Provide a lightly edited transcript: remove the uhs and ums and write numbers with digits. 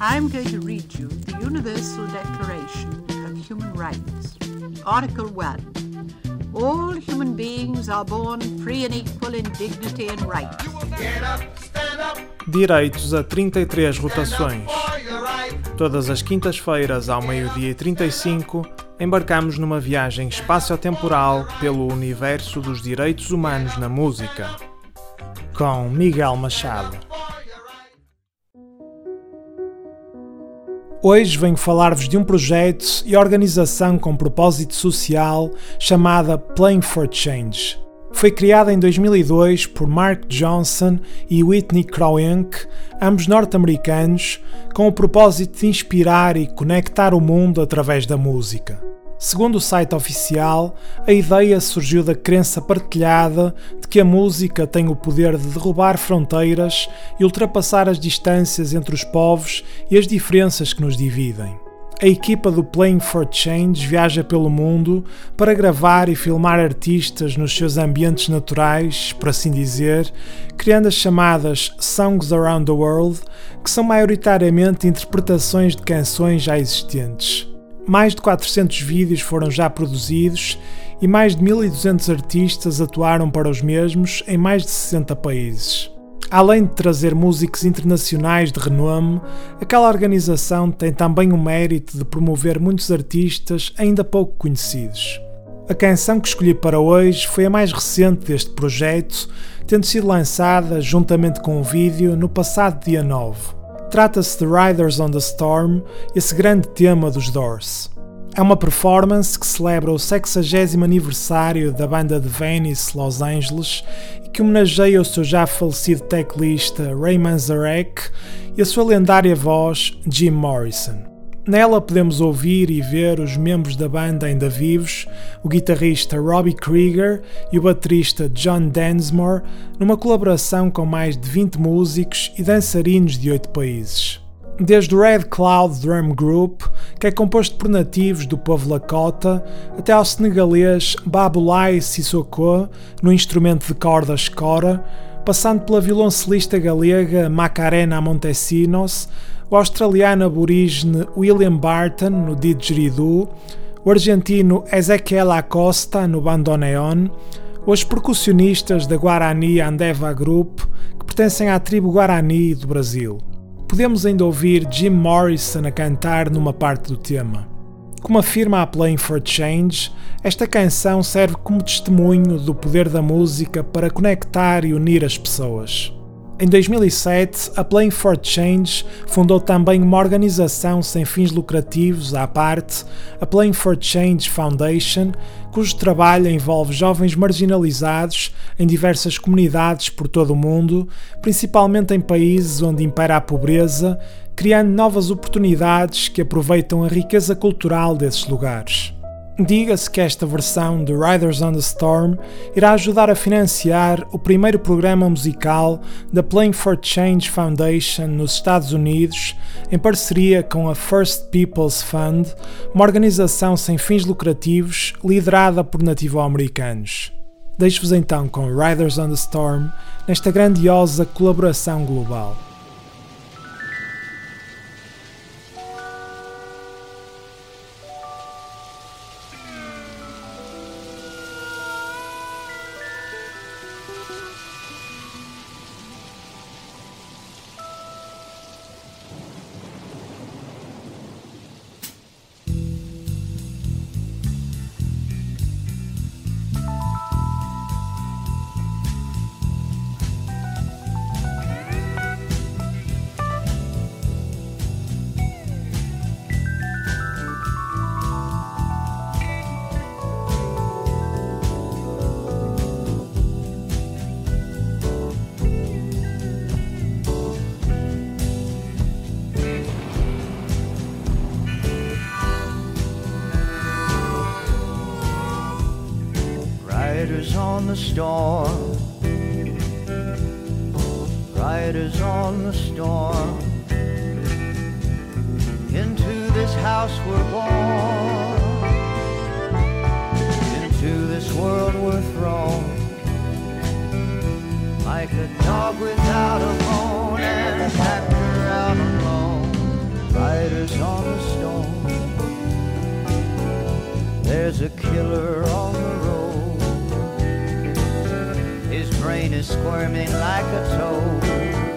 I'm going to read you the Universal Declaration of Human Rights. Article 1. All human beings are born free and equal in dignity and rights. Direitos a 33 rotações. Todas as quintas-feiras, ao 12h35, embarcamos numa viagem espaço-temporal pelo universo dos direitos humanos na música. Com Miguel Machado. Hoje venho falar-vos de um projeto e organização com propósito social chamada Playing for Change. Foi criada em 2002 por Mark Johnson e Whitney Kroenke, ambos norte-americanos, com o propósito de inspirar e conectar o mundo através da música. Segundo o site oficial, a ideia surgiu da crença partilhada de que a música tem o poder de derrubar fronteiras e ultrapassar as distâncias entre os povos e as diferenças que nos dividem. A equipa do Playing for Change viaja pelo mundo para gravar e filmar artistas nos seus ambientes naturais, por assim dizer, criando as chamadas Songs Around the World, que são maioritariamente interpretações de canções já existentes. Mais de 400 vídeos foram já produzidos e mais de 1.200 artistas atuaram para os mesmos em mais de 60 países. Além de trazer músicos internacionais de renome, aquela organização tem também o mérito de promover muitos artistas ainda pouco conhecidos. A canção que escolhi para hoje foi a mais recente deste projeto, tendo sido lançada juntamente com o vídeo no passado dia 9. Trata-se de Riders on the Storm, esse grande tema dos Doors. É uma performance que celebra o 60º aniversário da banda de Venice, Los Angeles, e que homenageia o seu já falecido teclista Ray Manzarek e a sua lendária voz Jim Morrison. Nela podemos ouvir e ver os membros da banda ainda vivos, o guitarrista Robbie Krieger e o baterista John Densmore, numa colaboração com mais de 20 músicos e dançarinos de 8 países. Desde o Red Cloud Drum Group, que é composto por nativos do povo Lakota, até ao senegalês Baboulaye Sissoko, no instrumento de cordas Kora, passando pela violoncelista galega Macarena Montesinos, o australiano aborígene William Barton no didgeridoo, o argentino Ezequiel Acosta no bandoneon, os percussionistas da Guarani Andeva Group, que pertencem à tribo Guarani do Brasil. Podemos ainda ouvir Jim Morrison a cantar numa parte do tema. Como afirma a Playing for Change, esta canção serve como testemunho do poder da música para conectar e unir as pessoas. Em 2007, a Playing for Change fundou também uma organização sem fins lucrativos à parte, a Playing for Change Foundation, cujo trabalho envolve jovens marginalizados em diversas comunidades por todo o mundo, principalmente em países onde impera a pobreza, criando novas oportunidades que aproveitam a riqueza cultural desses lugares. Diga-se que esta versão de Riders on the Storm irá ajudar a financiar o primeiro programa musical da Playing for Change Foundation nos Estados Unidos, em parceria com a First Peoples Fund, uma organização sem fins lucrativos liderada por nativo-americanos. Deixo-vos então com Riders on the Storm nesta grandiosa colaboração global. Riders on the storm, riders on the storm. Into this house we're born, into this world we're thrown, like a dog without a bone and a factor out alone. a killer on the road. His brain is squirming like a toad.